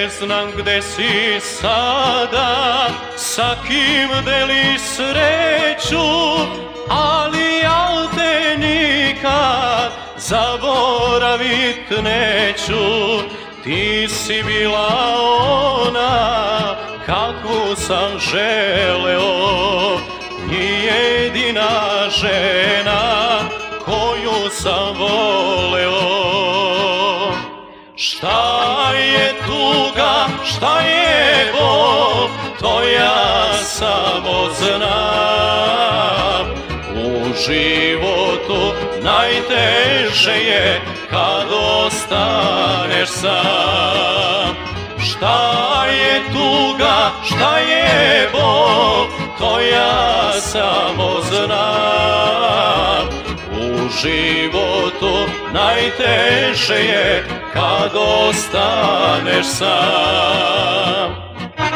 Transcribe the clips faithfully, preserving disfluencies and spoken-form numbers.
znam gde si sada, sa kim deliš sreću, ali ja te nikad zaboravit neću. Ti si bila ona kakvu sam želeo i jedina žena koju sam voleo. Šta je tuga, šta je bol, to ja samo znam. U životu najteže je kad ostaneš sam. Šta je tuga, šta je bol, to ja samo znam. U životu najteže je kad ostaneš sam.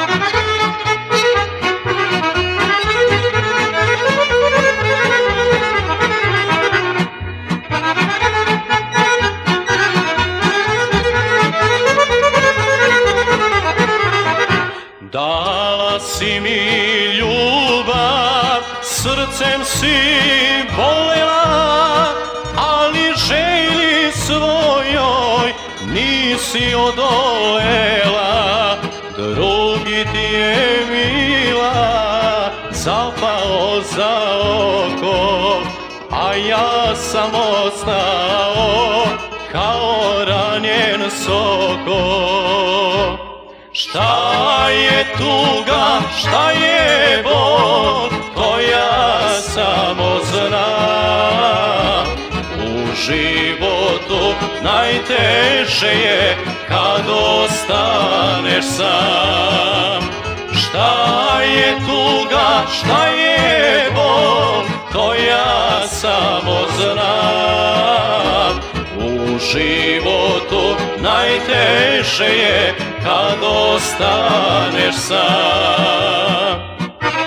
Dala si mi ljubav, srcem si volela, ali želji svojoj nisi odolela. Drugi ti je mila zapao za oko, a ja sam ostao kao ranjen soko. Šta je tuga, šta je bol, to ja samo znam. U životu najteže je kad ostaneš sam. Šta je tuga, šta je bol, to ja samo znam. U životu najteže je kad ostaneš sam.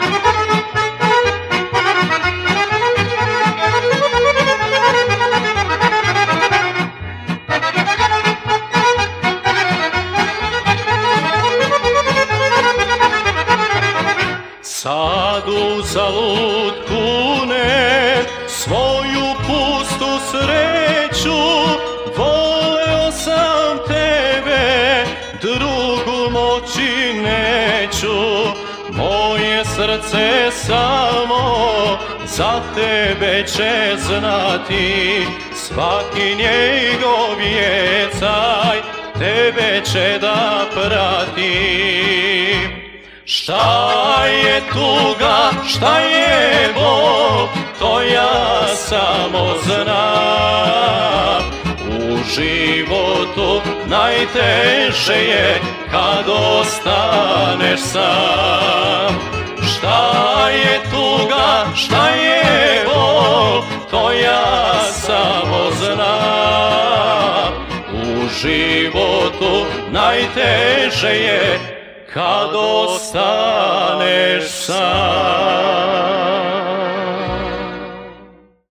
Sad uzalud kunem svoju pustu sreću, voleo sam tebe, drugu moći neću. Moje srce samo za tebe će znati, svaki njegov jecaj tebe će da prati. Šta je tuga, šta je bol, to ja samo znam. U životu najteže je kad ostaneš sam. Šta je tuga, šta je bol, to ja samo znam. U životu najteže je kad ostaneš sam.